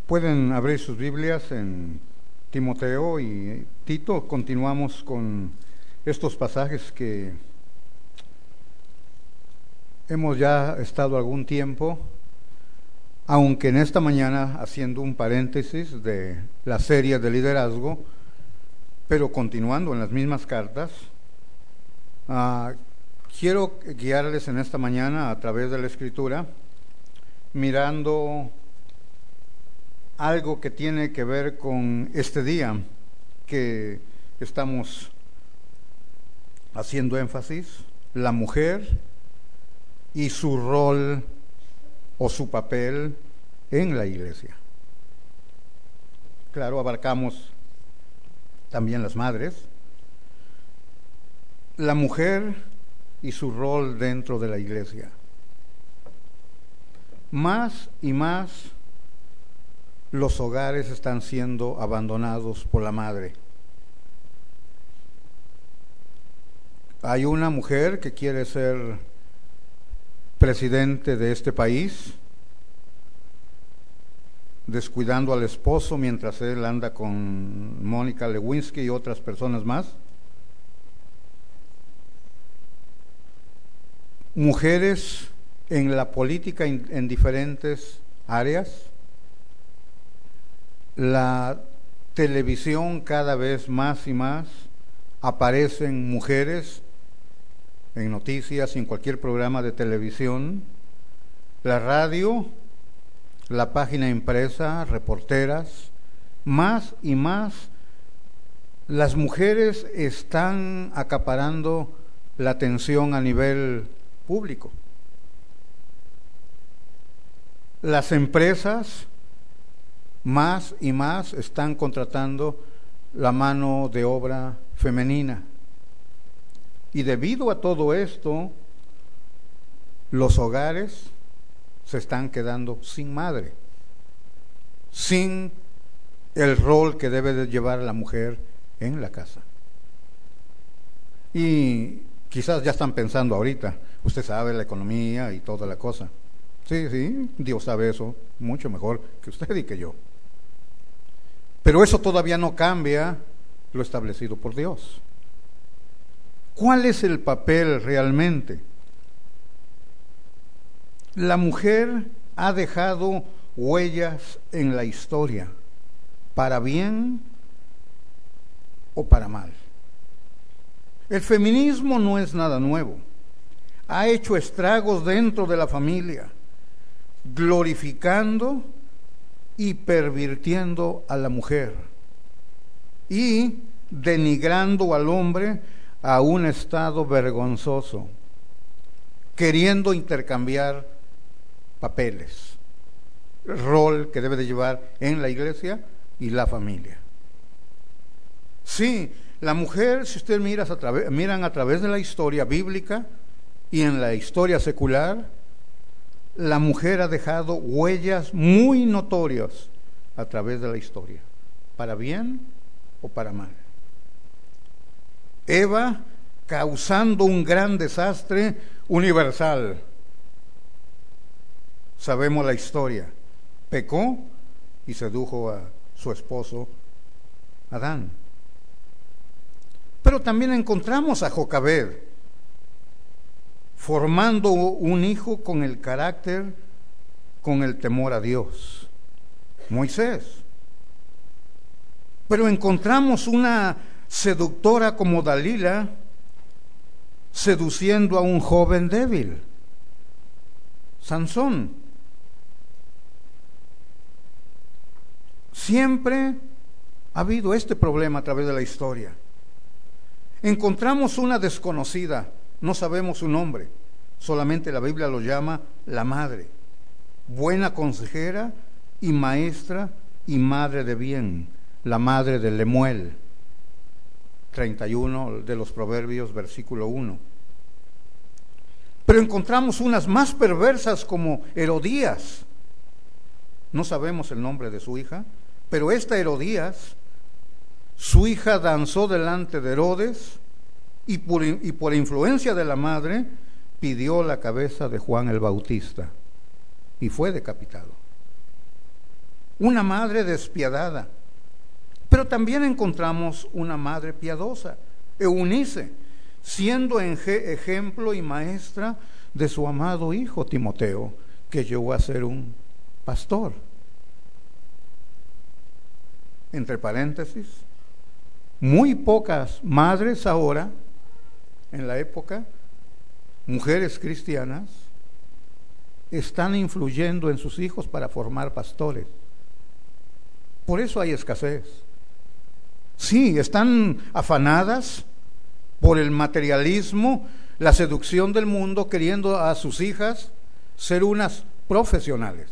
Pueden abrir sus Biblias en Timoteo y Tito. Continuamos con estos pasajes que hemos ya estado algún tiempo, aunque en esta mañana haciendo un paréntesis de la serie de liderazgo, pero continuando en las mismas cartas. Quiero guiarles en esta mañana a través de la Escritura, mirando algo que tiene que ver con este día que estamos haciendo énfasis, la mujer y su rol o su papel en la iglesia. Claro, abarcamos también las madres, la mujer y su rol dentro de la iglesia. Más y más los hogares están siendo abandonados por la madre. Hay una mujer que quiere ser presidente de este país, descuidando al esposo mientras él anda con Mónica Lewinsky y otras personas más. Mujeres en la política en diferentes áreas. La televisión, cada vez más y más aparecen mujeres en noticias, en cualquier programa de televisión. La radio, la página impresa, reporteras, más y más las mujeres están acaparando la atención a nivel público. Las empresas más y más están contratando la mano de obra femenina. Y debido a todo esto, los hogares se están quedando sin madre, sin el rol que debe de llevar la mujer en la casa. Y quizás ya están pensando ahorita, usted sabe la economía y toda la cosa. Sí, Dios sabe eso mucho mejor que usted y que yo. Pero eso todavía no cambia lo establecido por Dios. ¿Cuál es el papel realmente? La mujer ha dejado huellas en la historia, para bien o para mal. El feminismo no es nada nuevo. Ha hecho estragos dentro de la familia, glorificando y pervirtiendo a la mujer y denigrando al hombre a un estado vergonzoso, queriendo intercambiar papeles, rol que debe de llevar en la iglesia y la familia. Sí, la mujer, si ustedes miran a través de la historia bíblica y en la historia secular, la mujer ha dejado huellas muy notorias a través de la historia, para bien o para mal. Eva, causando un gran desastre universal. Sabemos la historia. Pecó y sedujo a su esposo Adán. Pero también encontramos a Jocabed, formando un hijo con el carácter, con el temor a Dios, Moisés. Pero encontramos una seductora como Dalila, seduciendo a un joven débil, Sansón. Siempre ha habido este problema a través de la historia. Encontramos una desconocida, no sabemos su nombre, solamente la Biblia lo llama la madre, buena consejera y maestra y madre de bien, la madre de Lemuel, 31 de los Proverbios, versículo 1. Pero encontramos unas más perversas como Herodías, no sabemos el nombre de su hija, pero esta Herodías, su hija danzó delante de Herodes y por influencia de la madre pidió la cabeza de Juan el Bautista y fue decapitado. una madre despiadada. Pero también encontramos una madre piadosa, Eunice, siendo ejemplo y maestra de su amado hijo Timoteo, que llegó a ser un pastor. Entre paréntesis, muy pocas madres ahora, en la época, mujeres cristianas, están influyendo en sus hijos para formar pastores. Por eso hay escasez. Sí, están afanadas por el materialismo, la seducción del mundo, queriendo a sus hijas ser unas profesionales.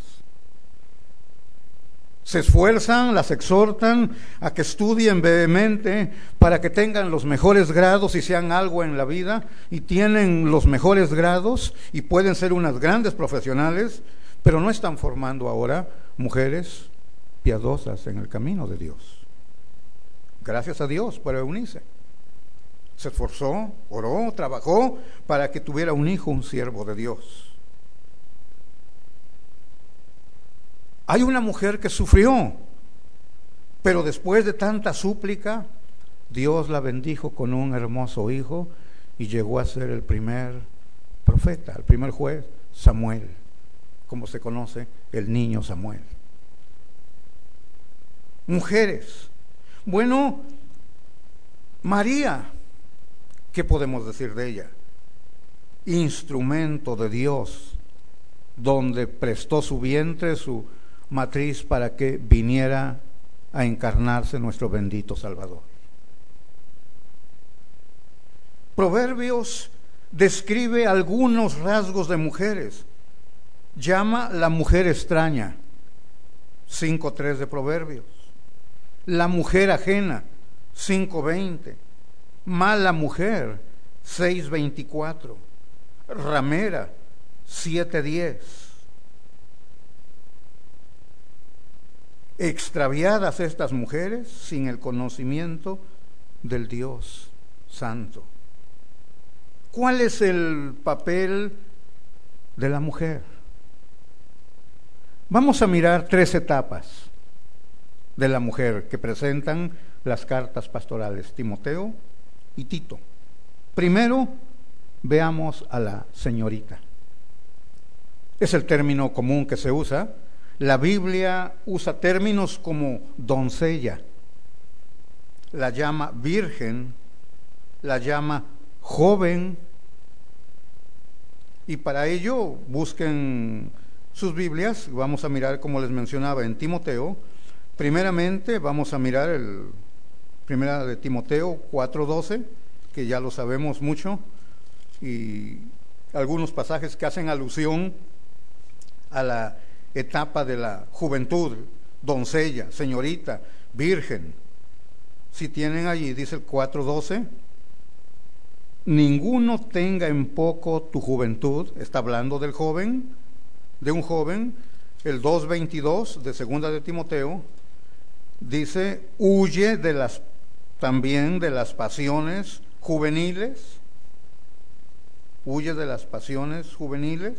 Se esfuerzan, las exhortan a que estudien vehemente para que tengan los mejores grados y sean algo en la vida, y tienen los mejores grados y pueden ser unas grandes profesionales, pero no están formando ahora mujeres piadosas en el camino de Dios. Gracias a Dios por Eunice. Se esforzó, oró, trabajó para que tuviera un hijo, un siervo de Dios. Hay una mujer que sufrió, pero después de tanta súplica, Dios la bendijo con un hermoso hijo y llegó a ser el primer profeta, el primer juez, Samuel, como se conoce, el niño Samuel. Mujeres. Bueno, María, ¿qué podemos decir de ella? Instrumento de Dios, donde prestó su vientre, su matriz, para que viniera a encarnarse nuestro bendito Salvador. Proverbios describe algunos rasgos de mujeres. Llama la mujer extraña, 5:3 de Proverbios. La mujer ajena, 5:20. Mala mujer, 6:24. Ramera, 7:10. Extraviadas estas mujeres sin el conocimiento del Dios Santo. ¿Cuál es el papel de la mujer? Vamos a mirar 3 etapas de la mujer que presentan las cartas pastorales, Timoteo y Tito. Primero, veamos a la señorita. Es el término común que se usa. La Biblia usa términos como doncella, la llama virgen, la llama joven, y para ello busquen sus Biblias. Vamos a mirar, como les mencionaba, en Timoteo. Primeramente vamos a mirar primera de Timoteo 4:12, que ya lo sabemos mucho, y algunos pasajes que hacen alusión a la etapa de la juventud, doncella, señorita, virgen. Si tienen allí, dice el 4:12, ninguno tenga en poco tu juventud, está hablando del joven, de un joven. El 2:22 de segunda de Timoteo dice, huye también de las pasiones juveniles, huye de las pasiones juveniles.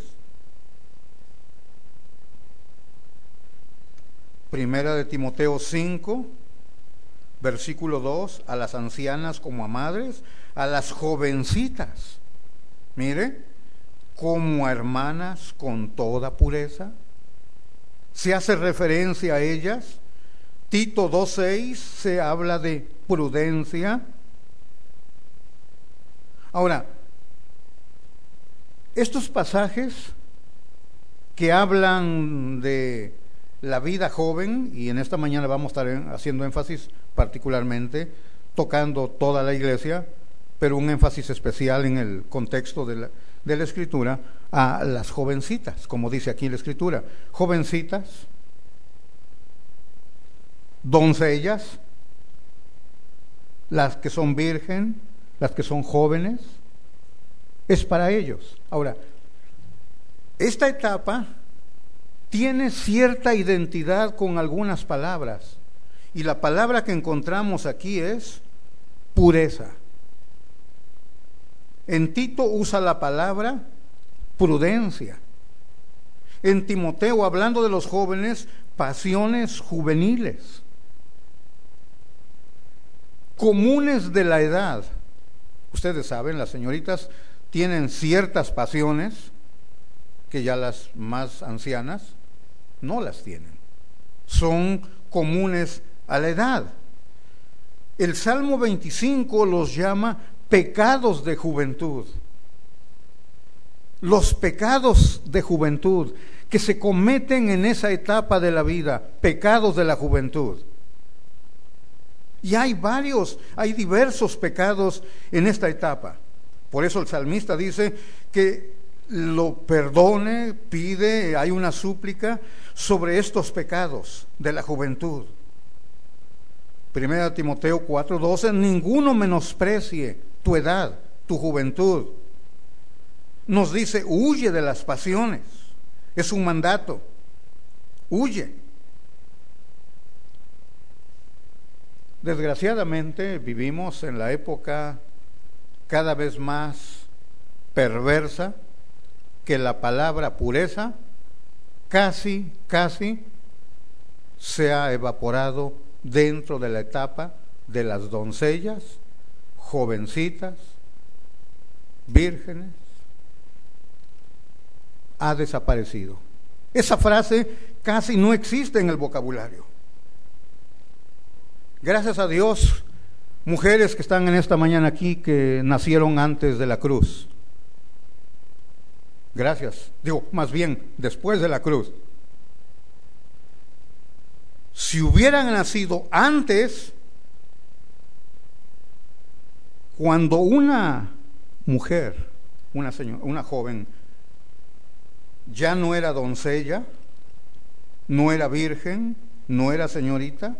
Primera de Timoteo 5, versículo 2, a las ancianas como a madres, a las jovencitas, mire, como a hermanas con toda pureza. Se hace referencia a ellas. Tito 2:6 se habla de prudencia. Ahora, estos pasajes que hablan de la vida joven, y en esta mañana vamos a estar haciendo énfasis particularmente, tocando toda la iglesia, pero un énfasis especial en el contexto de la Escritura, a las jovencitas, como dice aquí la Escritura, jovencitas, doncellas, las que son virgen, las que son jóvenes, es para ellos. Ahora, esta etapa tiene cierta identidad con algunas palabras, y la palabra que encontramos aquí es pureza. En Tito usa la palabra prudencia. En Timoteo, hablando de los jóvenes, pasiones juveniles, comunes de la edad. Ustedes saben, las señoritas tienen ciertas pasiones que ya las más ancianas no las tienen. Son comunes a la edad. El Salmo 25 los llama pecados de juventud. Los pecados de juventud que se cometen en esa etapa de la vida, pecados de la juventud. Y hay diversos pecados en esta etapa. Por eso el salmista dice que lo perdone, pide, hay una súplica sobre estos pecados de la juventud. 1 Timoteo 4:12, ninguno menosprecie tu edad, tu juventud. Nos dice, huye de las pasiones. Es un mandato. Huye. Desgraciadamente vivimos en la época cada vez más perversa que la palabra pureza casi se ha evaporado dentro de la etapa de las doncellas, jovencitas, vírgenes. Ha desaparecido. Esa frase casi no existe en el vocabulario. Gracias a Dios, mujeres que están en esta mañana aquí que nacieron antes de la cruz. Gracias. Más bien, después de la cruz. Si hubieran nacido antes, cuando una mujer, una joven, ya no era doncella, no era virgen, no era señorita,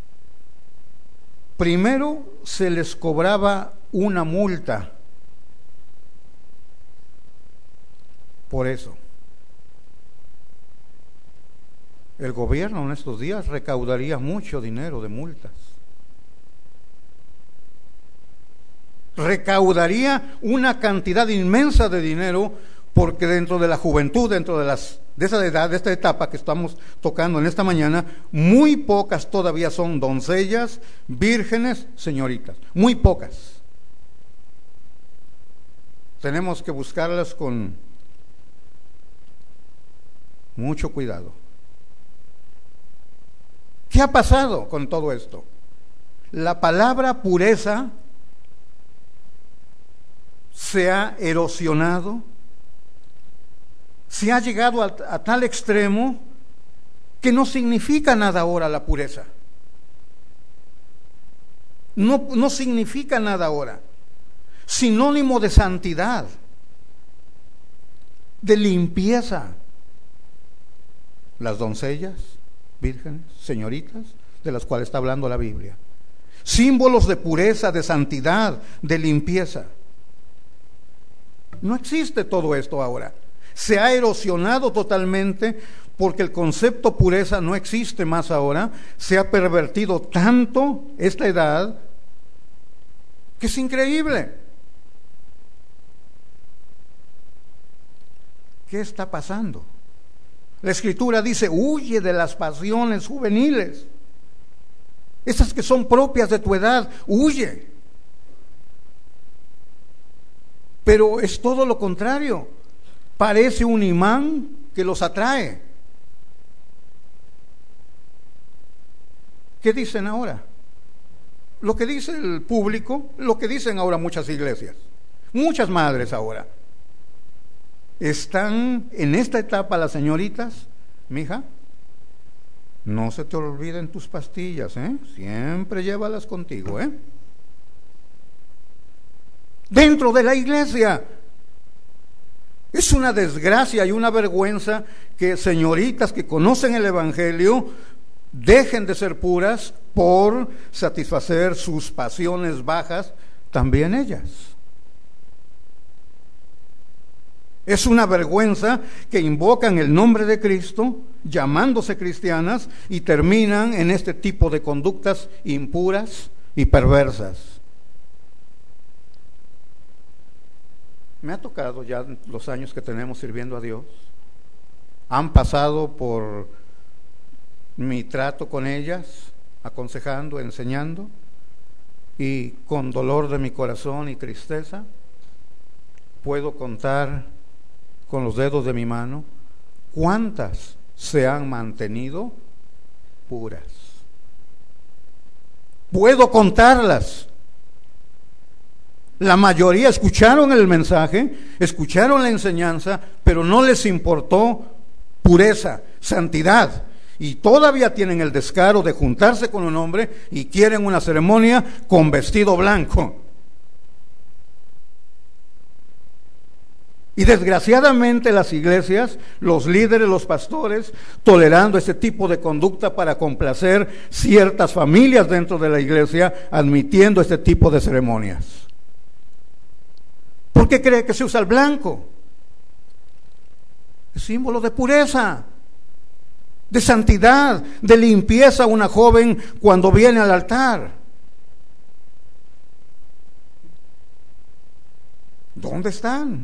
primero se les cobraba una multa por eso. El gobierno en estos días recaudaría mucho dinero de multas. Recaudaría una cantidad inmensa de dinero porque dentro de la juventud, dentro de esa edad, de esta etapa que estamos tocando en esta mañana, muy pocas todavía son doncellas, vírgenes, señoritas. Muy pocas. Tenemos que buscarlas con mucho cuidado. ¿Qué ha pasado con todo esto? La palabra pureza se ha erosionado, se ha llegado a tal extremo que no significa nada ahora la pureza. No significa nada ahora. Sinónimo de santidad, de limpieza. Las doncellas, vírgenes, señoritas, de las cuales está hablando la Biblia. Símbolos de pureza, de santidad, de limpieza. No existe todo esto ahora. Se ha erosionado totalmente porque el concepto pureza no existe más ahora. Se ha pervertido tanto esta edad que es increíble. ¿Qué está pasando? La Escritura dice, huye de las pasiones juveniles. Esas que son propias de tu edad, huye. Pero es todo lo contrario. Parece un imán que los atrae. ¿Qué dicen ahora? Lo que dice el público, lo que dicen ahora muchas iglesias, muchas madres ahora. Están en esta etapa las señoritas, mija, no se te olviden tus pastillas, siempre llévalas contigo, dentro de la iglesia. Es una desgracia y una vergüenza que señoritas que conocen el Evangelio dejen de ser puras por satisfacer sus pasiones bajas, también ellas. Es una vergüenza que invocan el nombre de Cristo, llamándose cristianas, y terminan en este tipo de conductas impuras y perversas. Me ha tocado ya los años que tenemos sirviendo a Dios. Han pasado por mi trato con ellas, aconsejando, enseñando, y con dolor de mi corazón y tristeza, puedo contar con los dedos de mi mano cuántas se han mantenido puras. Puedo contarlas. La mayoría escucharon el mensaje, escucharon la enseñanza, pero no les importó pureza, santidad, y todavía tienen el descaro de juntarse con un hombre y quieren una ceremonia con vestido blanco. Y desgraciadamente las iglesias, los líderes, los pastores, tolerando este tipo de conducta para complacer ciertas familias dentro de la iglesia, admitiendo este tipo de ceremonias. ¿Por qué cree que se usa el blanco? Es símbolo de pureza, de santidad, de limpieza a una joven cuando viene al altar. ¿Dónde están?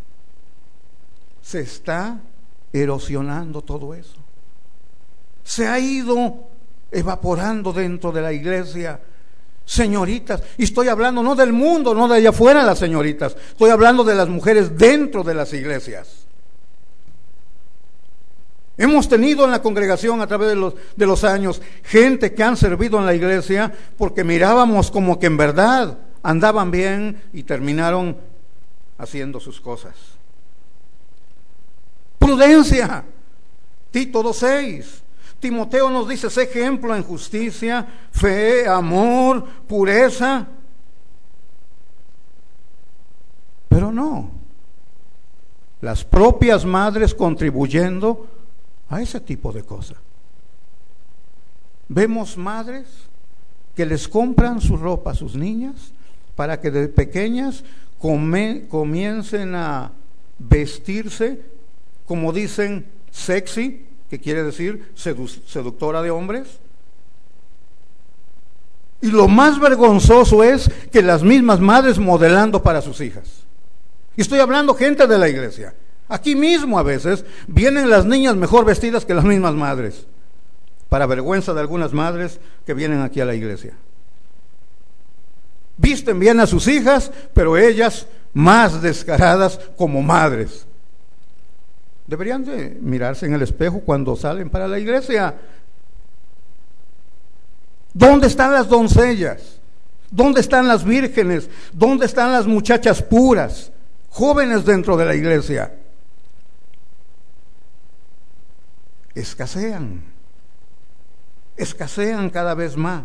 Se está erosionando todo eso. Se ha ido evaporando dentro de la iglesia. Señoritas, y estoy hablando no del mundo, no de allá afuera las señoritas, estoy hablando de las mujeres dentro de las iglesias. Hemos tenido en la congregación a través de los años gente que han servido en la iglesia porque mirábamos como que en verdad andaban bien y terminaron haciendo sus cosas. Prudencia. Tito 2:6. Timoteo nos dice: sé ejemplo en justicia, fe, amor, pureza. Pero no. Las propias madres contribuyendo a ese tipo de cosas. Vemos madres que les compran su ropa a sus niñas para que de pequeñas comiencen a vestirse, como dicen, sexy, que quiere decir seductora de hombres. Y lo más vergonzoso es que las mismas madres modelando para sus hijas. Y estoy hablando gente de la iglesia. Aquí mismo a veces vienen las niñas mejor vestidas que las mismas madres, para vergüenza de algunas madres que vienen aquí a la iglesia. Visten bien a sus hijas, pero ellas más descaradas como madres. Deberían de mirarse en el espejo cuando salen para la iglesia. ¿Dónde están las doncellas? ¿Dónde están las vírgenes? ¿Dónde están las muchachas puras, jóvenes dentro de la iglesia? Escasean cada vez más.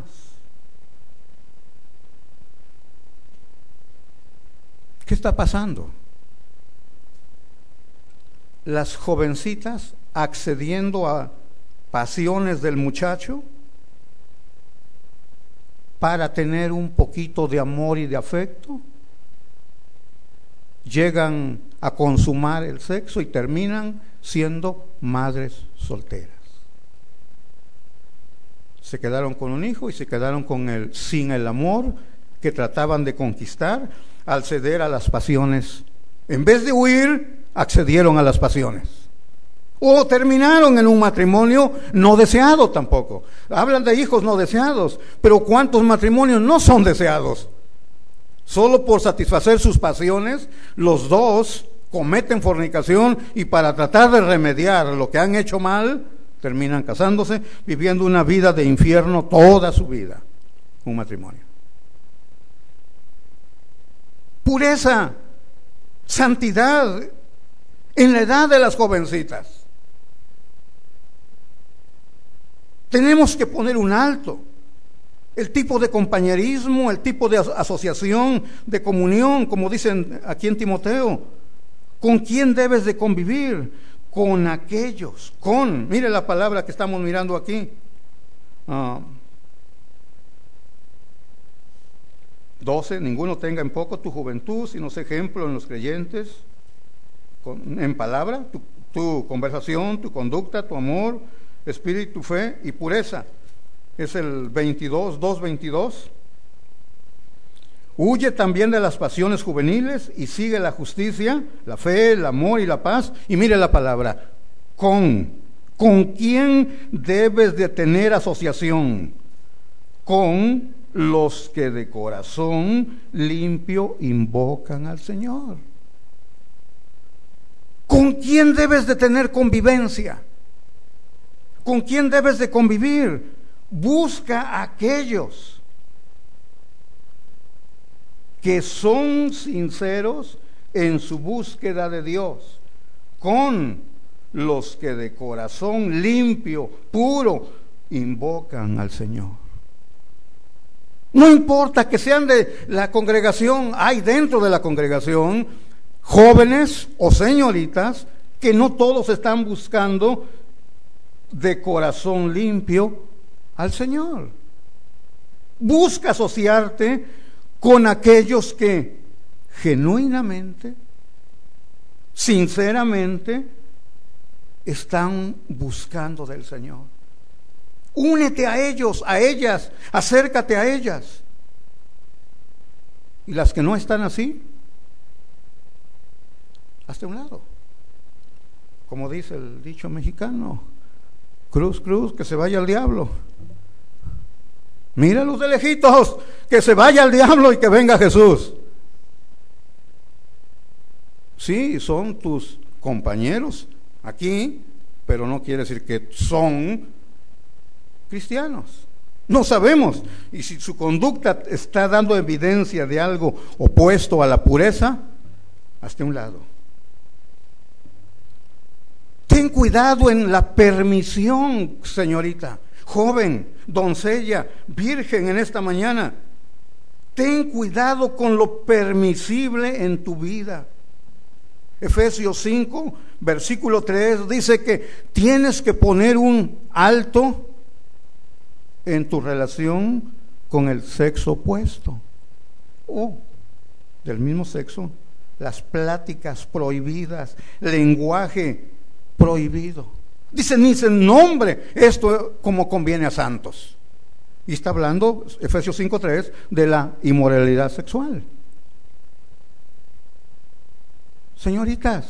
¿Qué está pasando? Las jovencitas accediendo a pasiones del muchacho para tener un poquito de amor y de afecto, llegan a consumar el sexo y terminan siendo madres solteras. Se quedaron con un hijo y se quedaron sin el amor que trataban de conquistar al ceder a las pasiones. En vez de huir, accedieron a las pasiones. O terminaron en un matrimonio no deseado tampoco. Hablan de hijos no deseados, pero ¿cuántos matrimonios no son deseados? Solo por satisfacer sus pasiones, los dos cometen fornicación y para tratar de remediar lo que han hecho mal, terminan casándose, viviendo una vida de infierno toda su vida. Un matrimonio. Pureza, santidad en la edad de las jovencitas. Tenemos que poner un alto. El tipo de compañerismo, el tipo de asociación, de comunión, como dicen aquí en Timoteo. ¿Con quién debes de convivir? Con aquellos, mire la palabra que estamos mirando aquí. 12, ninguno tenga en poco tu juventud, sino sé ejemplo en los creyentes, en palabra, tu conversación, tu conducta, tu amor, espíritu, fe y pureza. Es el 2:22. Huye también de las pasiones juveniles y sigue la justicia, la fe, el amor y la paz. Y mire la palabra, con ¿Con quién debes de tener asociación? Con los que de corazón limpio invocan al Señor. ¿Con quién debes de tener convivencia? ¿Con quién debes de convivir? Busca a aquellos que son sinceros en su búsqueda de Dios, con los que de corazón limpio, puro, invocan al Señor. No importa que sean de la congregación, hay dentro de la congregación jóvenes o señoritas que no todos están buscando de corazón limpio al Señor. Busca asociarte con aquellos que genuinamente, sinceramente, están buscando del Señor. Únete a ellos, a ellas, acércate a ellas. Y las que no están así, hazte a un lado. Como dice el dicho mexicano, cruz, cruz, que se vaya al diablo. Míralos de lejitos, que se vaya al diablo y que venga Jesús. Sí, son tus compañeros aquí, pero no quiere decir que son cristianos. No sabemos. Y si su conducta está dando evidencia de algo opuesto a la pureza, hazte a un lado. Ten cuidado en la permisión, señorita, joven, doncella, virgen en esta mañana. Ten cuidado con lo permisible en tu vida. Efesios 5, versículo 3 dice que tienes que poner un alto en tu relación con el sexo opuesto o del mismo sexo, las pláticas prohibidas, lenguaje prohibido. Dice, ni se nombre esto como conviene a santos. Y está hablando, Efesios 5:3, de la inmoralidad sexual. Señoritas,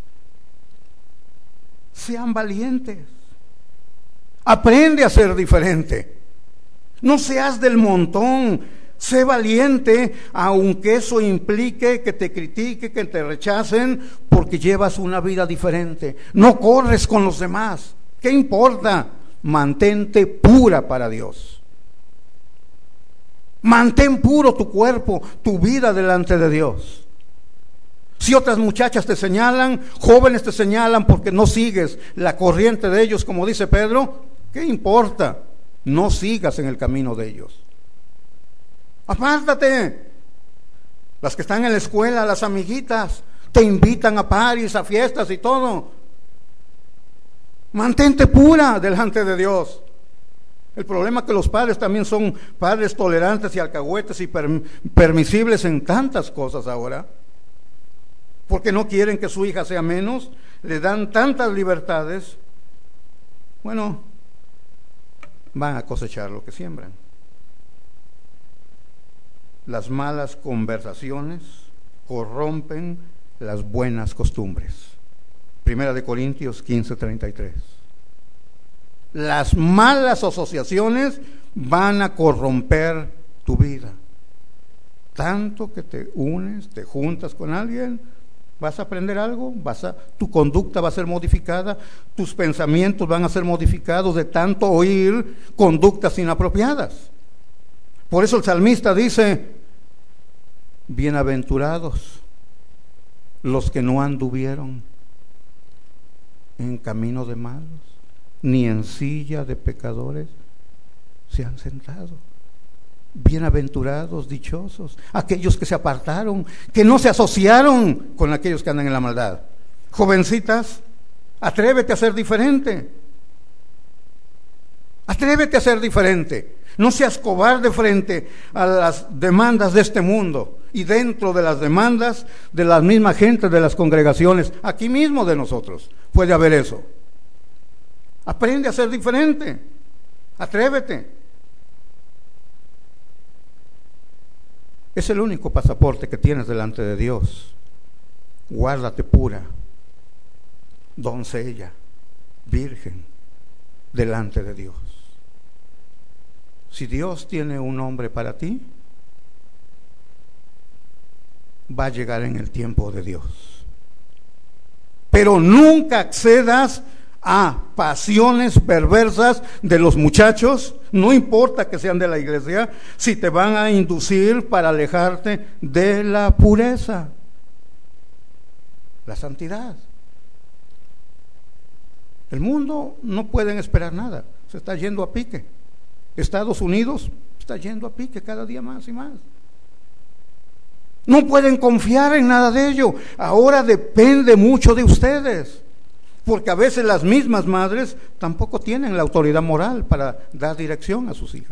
sean valientes. Aprende a ser diferente. No seas del montón. Sé valiente, aunque eso implique que te critique, que te rechacen, porque llevas una vida diferente. No corres con los demás. ¿Qué importa? Mantente pura para Dios. Mantén puro tu cuerpo, tu vida delante de Dios. Si otras muchachas te señalan, jóvenes te señalan porque no sigues la corriente de ellos, como dice Pedro, ¿qué importa? No sigas en el camino de ellos. Apártate. Las que están en la escuela, las amiguitas, te invitan a parties, a fiestas y todo. Mantente pura delante de Dios. El problema es que los padres también son padres tolerantes y alcahuetes y permisibles en tantas cosas ahora. Porque no quieren que su hija sea menos, le dan tantas libertades. Bueno, van a cosechar lo que siembran. Las malas conversaciones corrompen las buenas costumbres. Primera de Corintios 15:33. Las malas asociaciones van a corromper tu vida. Tanto que te unes, te juntas con alguien, vas a aprender algo, tu conducta va a ser modificada, tus pensamientos van a ser modificados de tanto oír conductas inapropiadas. Por eso el salmista dice, bienaventurados los que no anduvieron en camino de malos, ni en silla de pecadores se han sentado. Bienaventurados, dichosos, aquellos que se apartaron, que no se asociaron con aquellos que andan en la maldad. Jovencitas, atrévete a ser diferente. Atrévete a ser diferente. No seas cobarde frente a las demandas de este mundo y dentro de las demandas de la misma gente de las congregaciones, aquí mismo de nosotros, puede haber eso. Aprende a ser diferente. Atrévete. Es el único pasaporte que tienes delante de Dios. Guárdate pura, doncella, virgen delante de Dios. Si Dios tiene un hombre para ti, va a llegar en el tiempo de Dios. Pero nunca accedas a pasiones perversas de los muchachos, no importa que sean de la iglesia, si te van a inducir para alejarte de la pureza, la santidad. El mundo no pueden esperar nada, se está yendo a pique. Estados Unidos está yendo a pique cada día más y más. No pueden confiar en nada de ello. Ahora depende mucho de ustedes, porque a veces las mismas madres tampoco tienen la autoridad moral para dar dirección a sus hijas.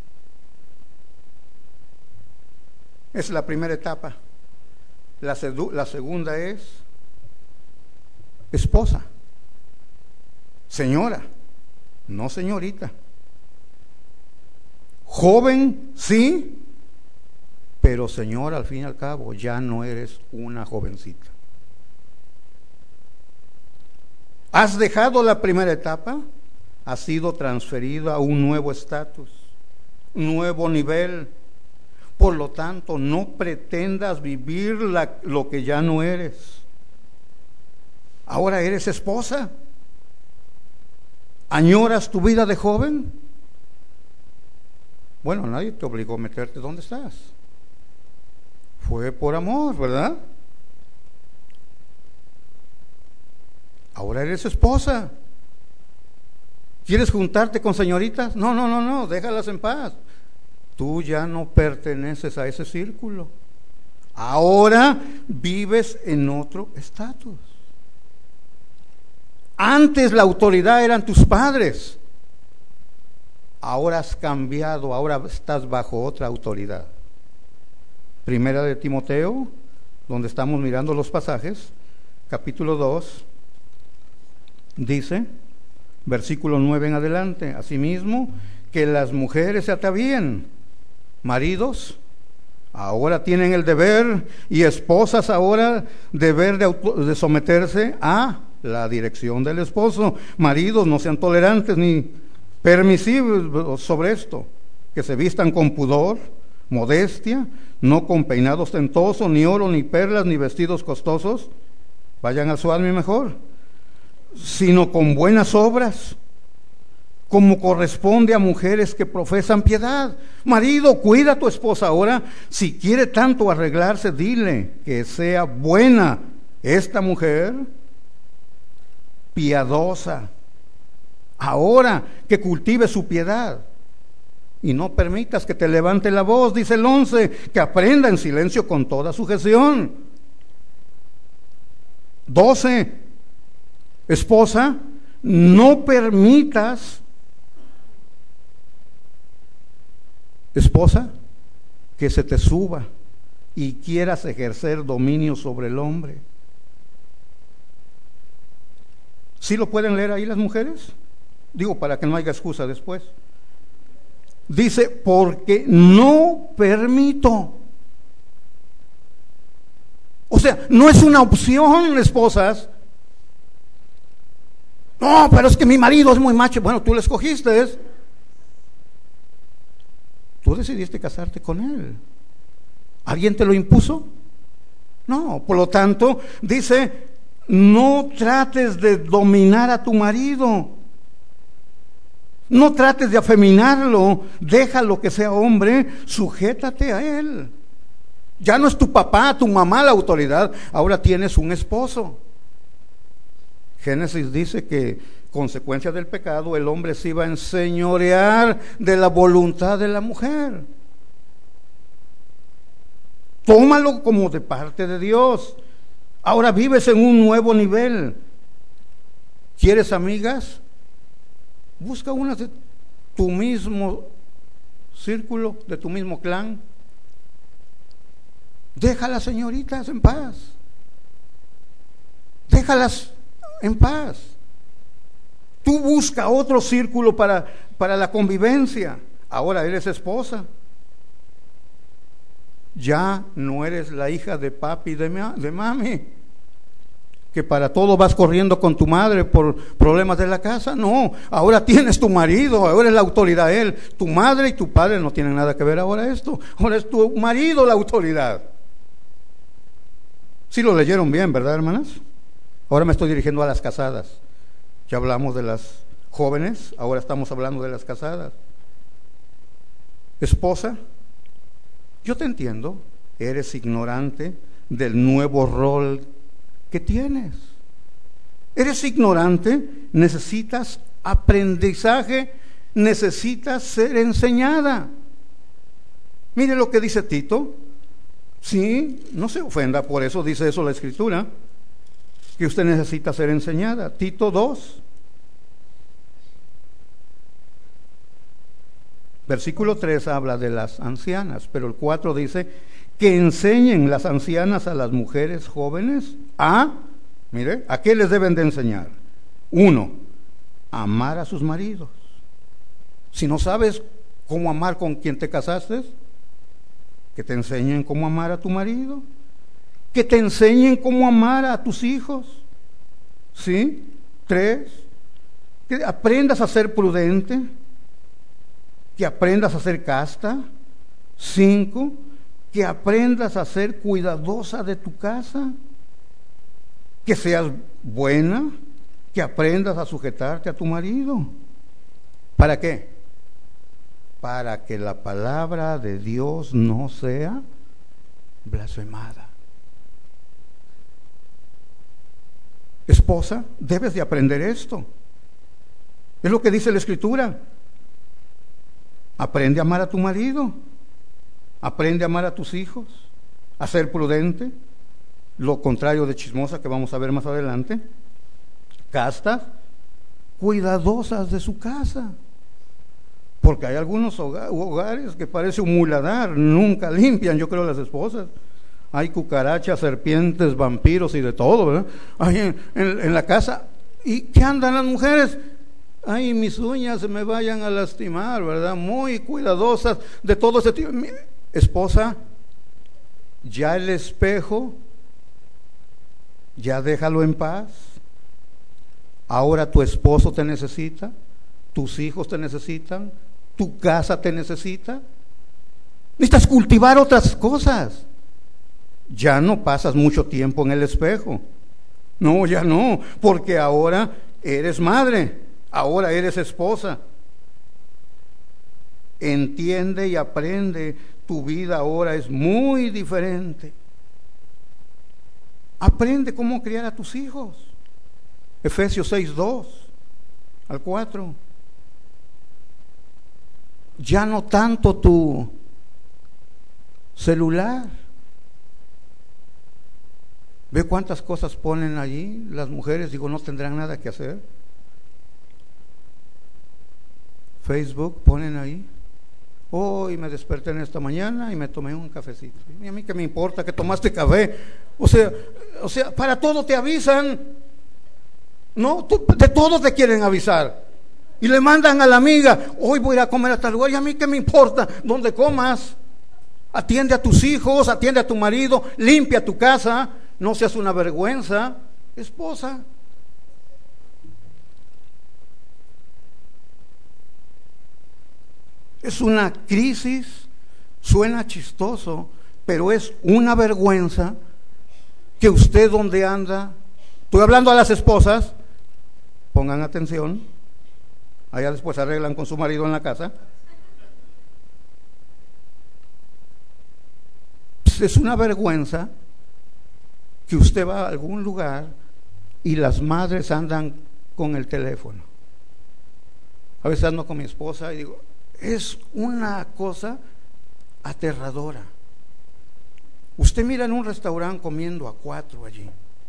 Es la primera etapa. La segunda es esposa, señora, no señorita. Joven, sí, pero señora, al fin y al cabo, ya no eres una jovencita. Has dejado la primera etapa, has sido transferido a un nuevo estatus, nuevo nivel. Por lo tanto, no pretendas vivir lo que ya no eres. Ahora eres esposa. ¿Añoras tu vida de joven? Bueno, nadie te obligó a meterte donde estás. Fue por amor, ¿verdad? Ahora eres esposa. ¿Quieres juntarte con señoritas? No, déjalas en paz. Tú ya no perteneces a ese círculo. Ahora vives en otro estatus. Antes la autoridad eran tus padres. Ahora has cambiado, ahora estás bajo otra autoridad. Primera de Timoteo, donde estamos mirando los pasajes, capítulo 2, dice, versículo 9 en adelante, asimismo, que las mujeres se atavíen, maridos ahora tienen el deber, y esposas ahora deber de someterse a la dirección del esposo. Maridos, no sean tolerantes ni permisivos sobre esto, que se vistan con pudor, modestia, no con peinado ostentoso, ni oro, ni perlas, ni vestidos costosos, vayan a su alma mejor, sino con buenas obras, como corresponde a mujeres que profesan piedad. Marido, cuida a tu esposa ahora. Si quiere tanto arreglarse, dile que sea buena esta mujer, piadosa, ahora que cultive su piedad. Y no permitas que te levante la voz, dice el 11, que aprenda en silencio con toda sujeción. 12, esposa, no permitas, esposa, que se te suba y quieras ejercer dominio sobre el hombre. ¿Sí lo pueden leer ahí las mujeres? Digo, para que no haya excusa después. Dice, porque no permito. O sea, no es una opción, esposas. No, pero es que mi marido es muy macho. Bueno, tú lo escogiste. Tú decidiste casarte con él. ¿Alguien te lo impuso? No, por lo tanto, dice, no trates de dominar a tu marido. No trates de afeminarlo, déjalo que sea hombre, sujétate a él. Ya no es tu papá, tu mamá la autoridad, ahora tienes un esposo. Génesis dice que, consecuencia del pecado, el hombre se iba a enseñorear de la voluntad de la mujer. Tómalo como de parte de Dios. Ahora vives en un nuevo nivel. ¿Quieres amigas? Busca unas de tu mismo círculo, de tu mismo clan. Déjalas, señoritas, en paz. Déjalas en paz. Tú busca otro círculo para la convivencia. Ahora eres esposa. Ya no eres la hija de papi y de mami, que para todo vas corriendo con tu madre por problemas de la casa. No, ahora tienes tu marido, ahora es la autoridad él. Tu madre y tu padre no tienen nada que ver ahora esto. Ahora es tu marido la autoridad. Sí lo leyeron bien, ¿verdad, hermanas? Ahora me estoy dirigiendo a las casadas. Ya hablamos de las jóvenes, ahora estamos hablando de las casadas. Esposa, yo te entiendo, eres ignorante del nuevo rol que tienes. Eres ignorante, necesitas aprendizaje, necesitas ser enseñada. Mire lo que dice Tito. Sí, no se ofenda, por eso dice eso la Escritura, que usted necesita ser enseñada. Tito 2, versículo 3 habla de las ancianas, pero el 4 dice que enseñen las ancianas a las mujeres jóvenes mire, ¿a qué les deben de enseñar? 1, amar a sus maridos. Si no sabes cómo amar con quien te casaste, que te enseñen cómo amar a tu marido, que te enseñen cómo amar a tus hijos. ¿Sí? 3, que aprendas a ser prudente, que aprendas a ser casta. 5, que aprendas a ser cuidadosa de tu casa, que seas buena, que aprendas a sujetarte a tu marido. ¿Para qué? Para que la palabra de Dios no sea blasfemada. Esposa, debes de aprender esto. Es lo que dice la Escritura. Aprende a amar a tu marido, aprende a amar a tus hijos, a ser prudente, lo contrario de chismosa que vamos a ver más adelante, castas, cuidadosas de su casa. Porque hay algunos hogares que parece un muladar, nunca limpian, yo creo, las esposas. Hay cucarachas, serpientes, vampiros y de todo, ¿verdad? Hay en la casa. ¿Y qué andan las mujeres? Ay, mis uñas se me vayan a lastimar, ¿verdad? Muy cuidadosas de todo ese tipo. Esposa, ya el espejo, ya déjalo en paz. Ahora tu esposo te necesita, tus hijos te necesitan, tu casa te necesita. Necesitas cultivar otras cosas. Ya no pasas mucho tiempo en el espejo. No, ya no, porque ahora eres madre, ahora eres esposa. Entiende y aprende, tu vida ahora es muy diferente. Aprende cómo criar a tus hijos. Efesios 6:2 al 4. Ya no tanto tu celular. Ve cuántas cosas ponen allí las mujeres, digo, no tendrán nada que hacer. Facebook ponen ahí. Hoy me desperté en esta mañana y me tomé un cafecito. Y a mí qué me importa que tomaste café. O sea, para todo te avisan. No, de todo te quieren avisar. Y le mandan a la amiga, hoy voy a ir a comer a tal lugar. Y a mí qué me importa dónde comas. Atiende a tus hijos, atiende a tu marido, limpia tu casa. No seas una vergüenza, esposa. Es una crisis, suena chistoso, pero es una vergüenza que usted donde anda, estoy hablando a las esposas, pongan atención, allá después arreglan con su marido en la casa. Es una vergüenza que usted va a algún lugar y las madres andan con el teléfono. A veces ando con mi esposa y digo, es una cosa aterradora. Usted mira en un restaurante comiendo a 4 allí,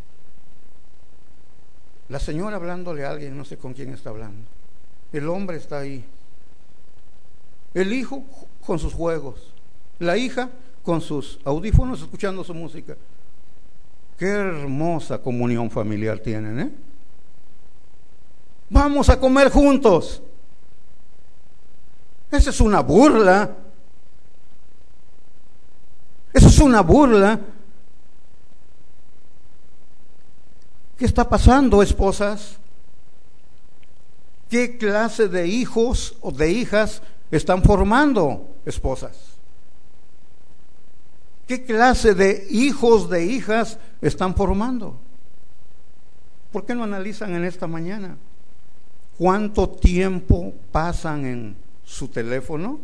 la señora hablándole a alguien, no sé con quién está hablando, el hombre está ahí, el hijo con sus juegos, la hija con sus audífonos escuchando su música. Qué hermosa comunión familiar tienen, ¿eh? Vamos a comer juntos. Esa es una burla. Eso es una burla. ¿Qué está pasando, esposas? ¿Qué clase de hijos o de hijas están formando, esposas? ¿Qué clase de hijos, de hijas están formando? ¿Por qué no analizan en esta mañana cuánto tiempo pasan en su teléfono?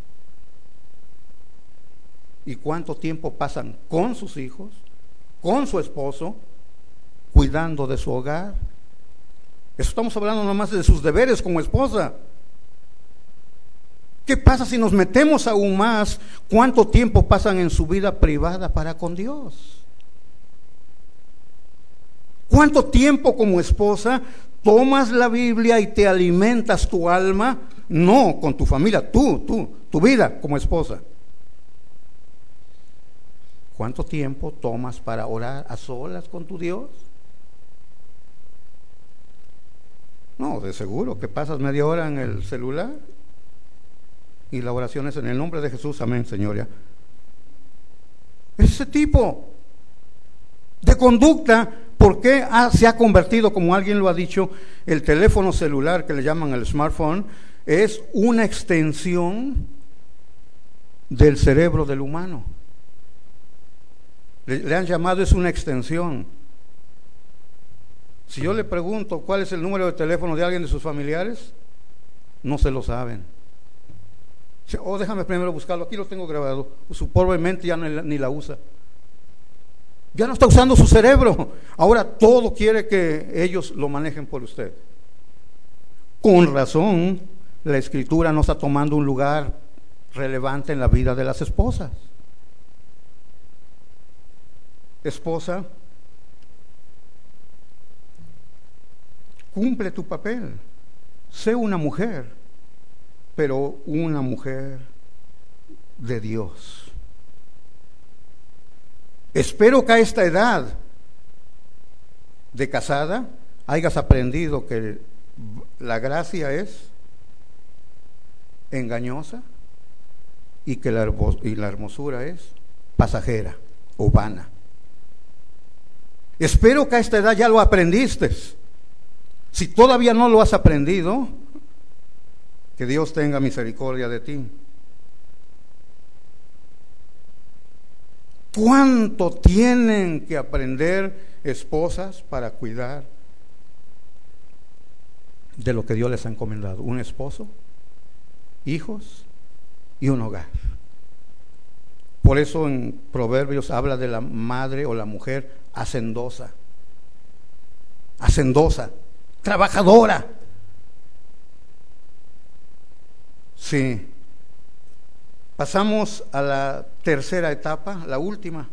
¿Y cuánto tiempo pasan con sus hijos, con su esposo, cuidando de su hogar? Eso estamos hablando nomás de sus deberes como esposa. ¿Qué pasa si nos metemos aún más? ¿Cuánto tiempo pasan en su vida privada para con Dios? ¿Cuánto tiempo como esposa tomas la Biblia y te alimentas tu alma? No con tu familia, tu vida como esposa. ¿Cuánto tiempo tomas para orar a solas con tu Dios? No, de seguro que pasas media hora en el celular y la oración es en el nombre de Jesús, amén, Señor. ¿Ya? Ese tipo de conducta, ¿por qué se ha convertido, como alguien lo ha dicho, el teléfono celular que le llaman el smartphone, es una extensión del cerebro del humano? Le han llamado, es una extensión. Si yo le pregunto cuál es el número de teléfono de alguien de sus familiares, no se lo saben. Oh, déjame primero buscarlo, aquí lo tengo grabado. Su pobre mente ya ni la usa. Ya no está usando su cerebro. Ahora todo quiere que ellos lo manejen por usted. Con razón, la Escritura no está tomando un lugar relevante en la vida de las esposas. Esposa, cumple tu papel. Sé una mujer, pero una mujer de Dios. Espero que a esta edad de casada hayas aprendido que la gracia es engañosa y que la hermosura es pasajera o vana. Espero que a esta edad ya lo aprendiste. Si todavía no lo has aprendido, que Dios tenga misericordia de ti. ¿Cuánto tienen que aprender esposas para cuidar de lo que Dios les ha encomendado? Un esposo, hijos y un hogar. Por eso en Proverbios habla de la madre o la mujer hacendosa, trabajadora. Sí. Pasamos a la tercera etapa, la última,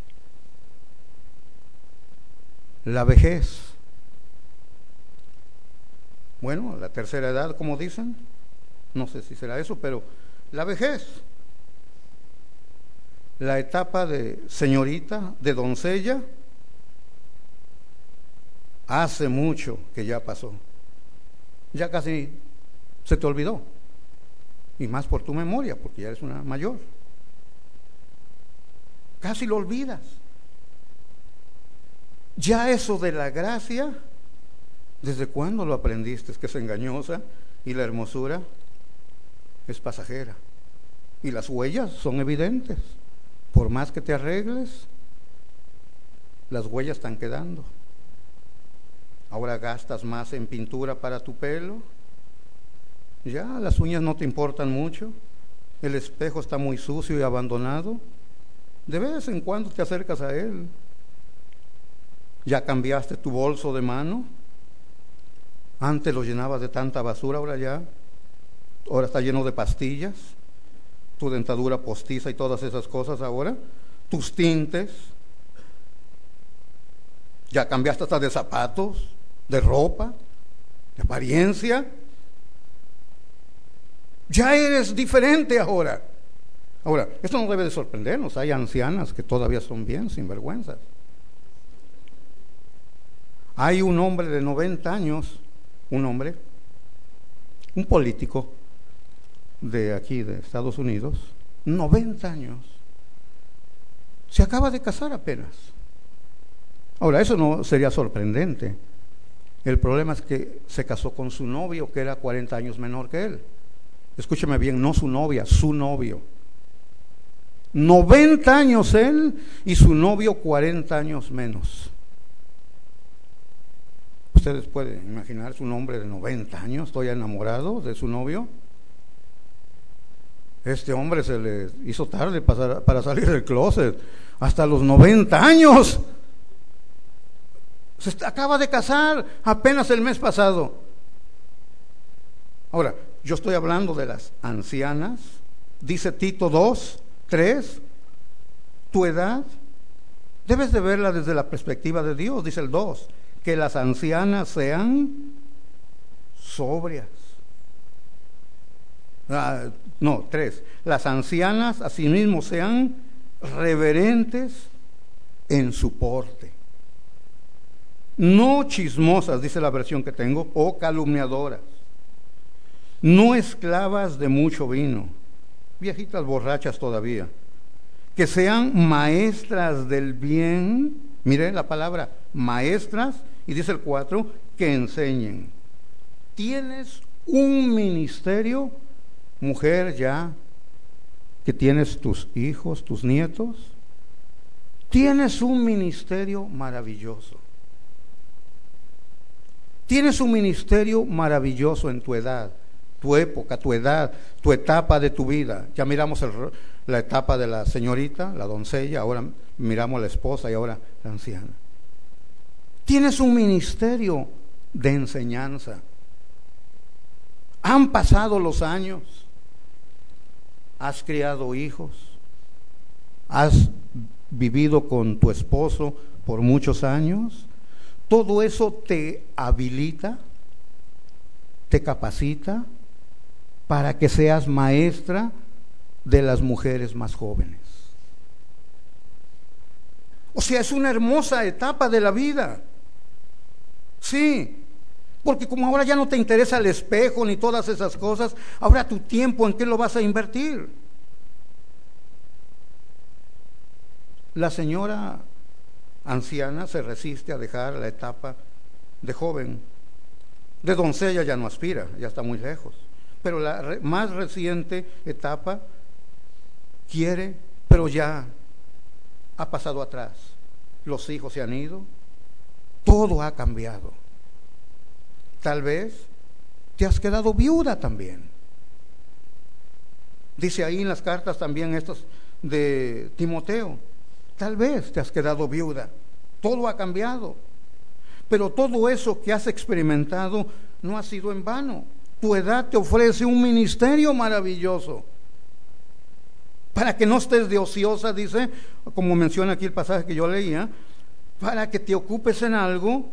la vejez. Bueno, la tercera edad, como dicen, no sé si será eso, pero la vejez, la etapa de señorita, de doncella, hace mucho que ya pasó, ya casi se te olvidó. Y más por tu memoria, porque ya eres una mayor. Casi lo olvidas. Ya eso de la gracia, ¿desde cuándo lo aprendiste? Que es engañosa y la hermosura es pasajera. Y las huellas son evidentes. Por más que te arregles, las huellas están quedando. Ahora gastas más en pintura para tu pelo. Ya las uñas no te importan mucho, el espejo está muy sucio y abandonado, de vez en cuando te acercas a él. Ya cambiaste tu bolso de mano, antes lo llenabas de tanta basura, ahora está lleno de pastillas, tu dentadura postiza y todas esas cosas ahora, tus tintes, ya cambiaste hasta de zapatos, de ropa, de apariencia. Ya eres diferente ahora. Ahora, esto no debe de sorprendernos. Hay ancianas que todavía son bien sinvergüenzas. Hay un hombre de 90 años, un político de aquí, de Estados Unidos, 90 años. Se acaba de casar apenas. Ahora, eso no sería sorprendente. El problema es que se casó con su novio, que era 40 años menor que él. Escúcheme bien, no su novia, su novio. 90 años él y su novio 40 años menos. Ustedes pueden imaginarse un hombre de 90 años, estoy enamorado de su novio. Este hombre se le hizo tarde para salir del closet, hasta los 90 años. Se acaba de casar apenas el mes pasado. Ahora, yo estoy hablando de las ancianas. Dice Tito 2:3, tu edad debes de verla desde la perspectiva de Dios. Dice el 2, que las ancianas sean sobrias. 3, las ancianas asimismo sean reverentes en su porte, no chismosas, dice la versión que tengo, o calumniadoras, no esclavas de mucho vino, viejitas borrachas todavía, que sean maestras del bien. Miren la palabra maestras, y dice el 4, que enseñen. Tienes un ministerio, mujer, ya que tienes tus hijos, tus nietos, tienes un ministerio maravilloso. Tienes un ministerio maravilloso en tu edad, tu época, tu edad, tu etapa de tu vida. Ya miramos la etapa de la señorita, la doncella, ahora miramos la esposa y ahora la anciana. Tienes un ministerio de enseñanza. Han pasado los años, has criado hijos, has vivido con tu esposo por muchos años. Todo eso te habilita, te capacita para que seas maestra de las mujeres más jóvenes. O sea, es una hermosa etapa de la vida. Sí, porque como ahora ya no te interesa el espejo ni todas esas cosas, ahora tu tiempo, ¿en qué lo vas a invertir? La señora anciana se resiste a dejar la etapa de joven. De doncella ya no aspira, ya está muy lejos. Pero la más reciente etapa quiere, pero ya ha pasado atrás. Los hijos se han ido, todo ha cambiado. Tal vez te has quedado viuda también. Dice ahí en las cartas también estas de Timoteo, tal vez te has quedado viuda. Todo ha cambiado. Pero todo eso que has experimentado no ha sido en vano. Tu edad te ofrece un ministerio maravilloso. Para que no estés de ociosa, dice, como menciona aquí el pasaje que yo leía, para que te ocupes en algo,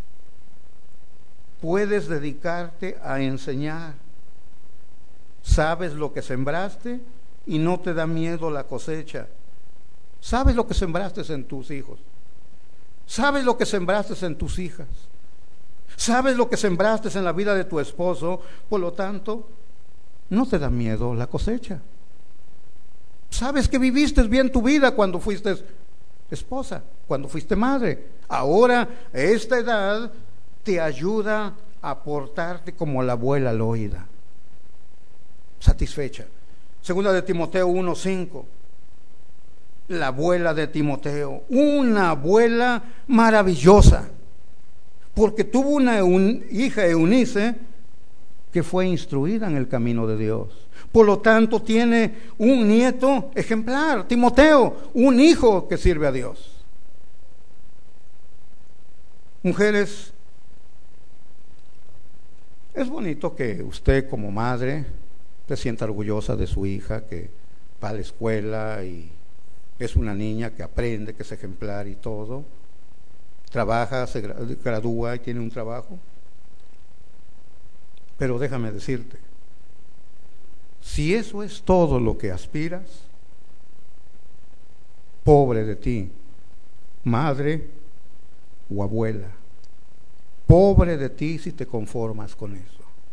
puedes dedicarte a enseñar. Sabes lo que sembraste y no te da miedo la cosecha. Sabes lo que sembraste en tus hijos. Sabes lo que sembraste en tus hijas. Sabes lo que sembraste en la vida de tu esposo. Por lo tanto, no te da miedo la cosecha. Sabes que viviste bien tu vida cuando fuiste esposa, cuando fuiste madre. Ahora, a esta edad, te ayuda a portarte como la abuela Loida, satisfecha. Segunda de Timoteo 1:5. La abuela de Timoteo, una abuela maravillosa, porque tuvo una hija, Eunice, que fue instruida en el camino de Dios. Por lo tanto, tiene un nieto ejemplar, Timoteo, un hijo que sirve a Dios. Mujeres, es bonito que usted como madre se sienta orgullosa de su hija que va a la escuela y es una niña que aprende, que es ejemplar y todo. Trabaja, se gradúa y tiene un trabajo. Pero déjame decirte, si eso es todo lo que aspiras, pobre de ti, madre o abuela, pobre de ti si te conformas con eso.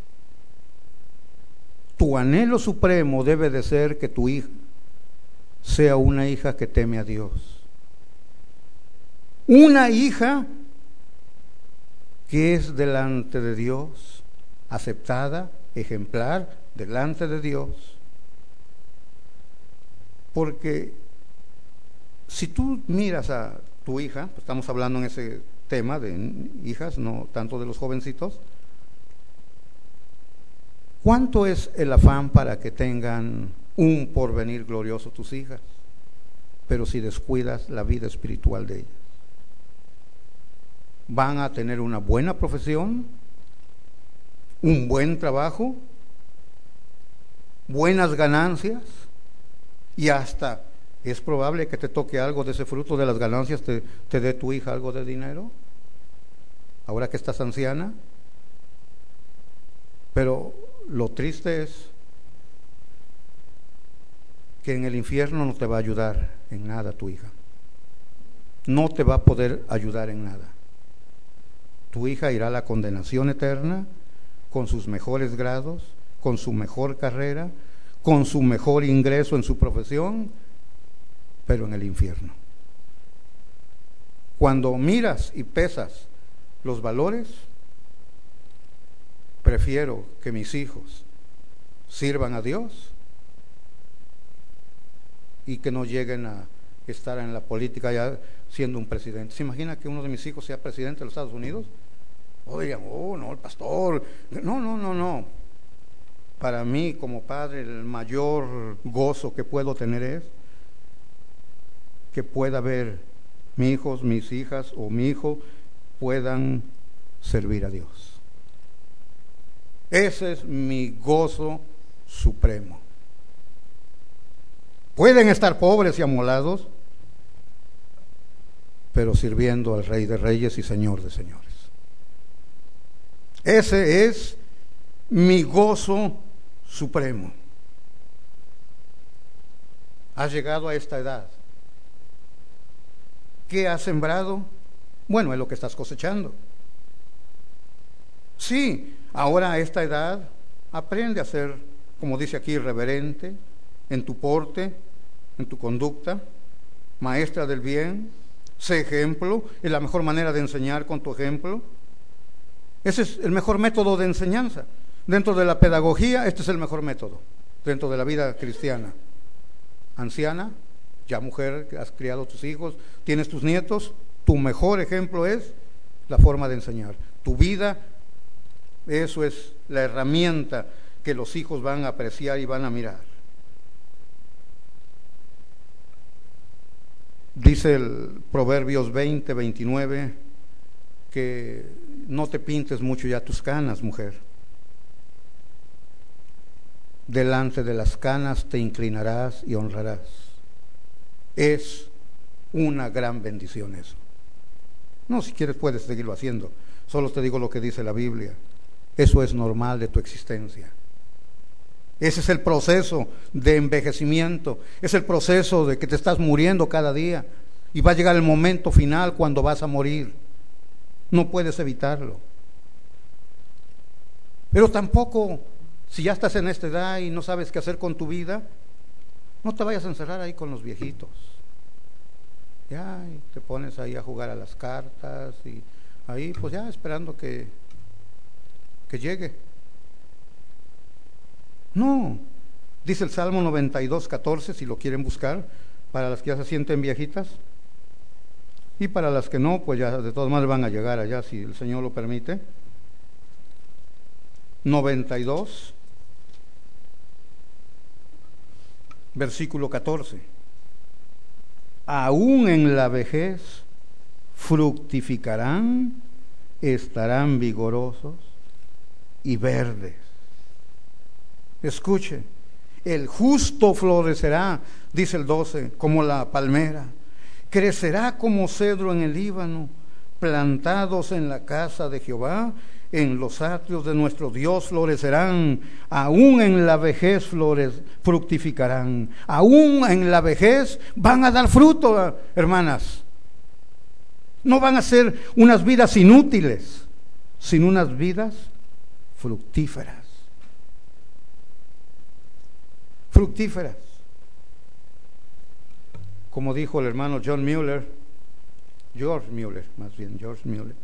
Tu anhelo supremo debe de ser que tu hija sea una hija que teme a Dios, Una hija que es delante de Dios, aceptada, ejemplar, delante de Dios. Porque si tú miras a tu hija, estamos hablando en ese tema de hijas, no tanto de los jovencitos, ¿cuánto es el afán para que tengan un porvenir glorioso tus hijas? Pero si descuidas la vida espiritual de ellas, van a tener una buena profesión, un buen trabajo, buenas ganancias, y hasta es probable que te toque algo de ese fruto de las ganancias, te dé tu hija algo de dinero, ahora que estás anciana. Pero lo triste es que en el infierno no te va a ayudar en nada tu hija, no te va a poder ayudar en nada. Tu hija irá a la condenación eterna con sus mejores grados, con su mejor carrera, con su mejor ingreso en su profesión, pero en el infierno. Cuando miras y pesas los valores, prefiero que mis hijos sirvan a Dios y que no lleguen a estar en la política ya siendo un presidente. ¿Se imagina que uno de mis hijos sea presidente de los Estados Unidos? O dirían, oh, no, el pastor. No. Para mí, como padre, el mayor gozo que puedo tener es que pueda ver mis hijas o mi hijo puedan servir a Dios. Ese es mi gozo supremo. Pueden estar pobres y amolados, pero sirviendo al Rey de Reyes y Señor de Señores. Ese es mi gozo supremo. Has llegado a esta edad. ¿Qué has sembrado? Bueno, es lo que estás cosechando. Sí, ahora a esta edad aprende a ser, como dice aquí, reverente en tu porte, en tu conducta, maestra del bien, sé ejemplo, es la mejor manera de enseñar con tu ejemplo. Ese es el mejor método de enseñanza. Dentro de la pedagogía, este es el mejor método. Dentro de la vida cristiana. Anciana, ya mujer, que has criado tus hijos, tienes tus nietos, tu mejor ejemplo es la forma de enseñar. Tu vida, eso es la herramienta que los hijos van a apreciar y van a mirar. Dice el Proverbios 20:29 que no te pintes mucho ya tus canas, mujer. Delante de las canas te inclinarás y honrarás. Es una gran bendición eso. No, si quieres puedes seguirlo haciendo. Solo te digo lo que dice la Biblia. Eso es normal de tu existencia. Ese es el proceso de envejecimiento. Es el proceso de que te estás muriendo cada día. Y va a llegar el momento final cuando vas a morir. No puedes evitarlo. Pero tampoco, si ya estás en esta edad y no sabes qué hacer con tu vida, no te vayas a encerrar ahí con los viejitos. Ya, y te pones ahí a jugar a las cartas y ahí pues ya esperando que llegue. No, dice el Salmo 92:14, si lo quieren buscar, para las que ya se sienten viejitas, y para las que no, pues ya de todas maneras van a llegar allá si el Señor lo permite. 92, versículo 14. Aún en la vejez fructificarán, estarán vigorosos y verdes. Escuche, el justo florecerá, dice el 12, como la palmera, crecerá como cedro en el Líbano, plantados en la casa de Jehová, en los atrios de nuestro Dios florecerán, aún en la vejez fructificarán, aún en la vejez van a dar fruto, hermanas. No van a ser unas vidas inútiles, sino unas vidas fructíferas. Fructíferas. Como dijo el hermano John Mueller, George Mueller, más bien George Mueller,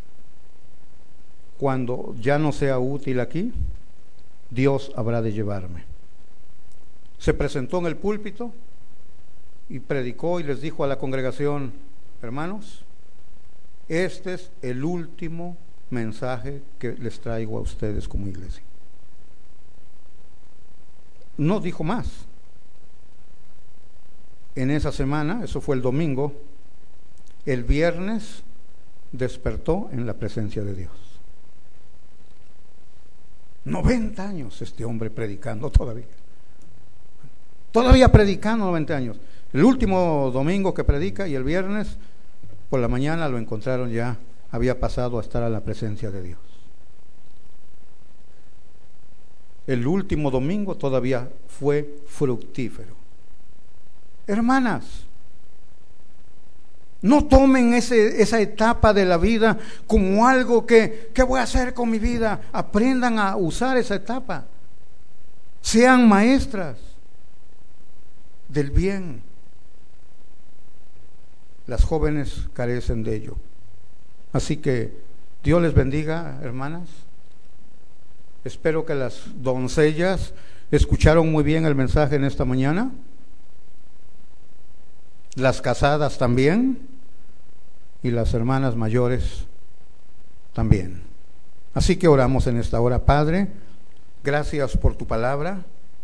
cuando ya no sea útil aquí, Dios habrá de llevarme. Se presentó en el púlpito y predicó y les dijo a la congregación: hermanos, este es el último mensaje que les traigo a ustedes como iglesia. No dijo más. En esa semana, eso fue el domingo, el viernes despertó en la presencia de Dios. 90 años este hombre predicando todavía predicando 90 años. El último domingo que predica, y el viernes por la mañana lo encontraron ya, había pasado a estar a la presencia de Dios. El último domingo todavía fue fructífero. Hermanas, no tomen esa etapa de la vida como algo que ¿qué voy a hacer con mi vida? Aprendan a usar esa etapa. Sean maestras del bien. Las jóvenes carecen de ello. Así que Dios les bendiga, hermanas. Espero que las doncellas escucharon muy bien el mensaje en esta mañana. Las casadas también, y las hermanas mayores también. Así que oramos en esta hora. Padre, gracias por tu palabra.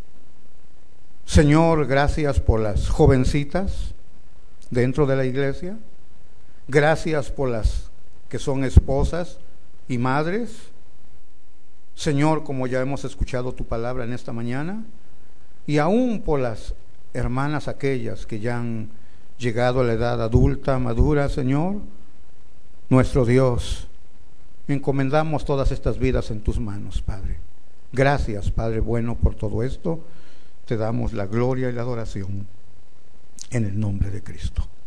Señor, gracias por las jovencitas dentro de la iglesia. Gracias por las que son esposas y madres. Señor, como ya hemos escuchado tu palabra en esta mañana, y aún por las hermanas aquellas que ya han llegado a la edad adulta, madura, Señor, nuestro Dios, encomendamos todas estas vidas en tus manos, Padre. Gracias, Padre bueno, por todo esto. Te damos la gloria y la adoración en el nombre de Cristo.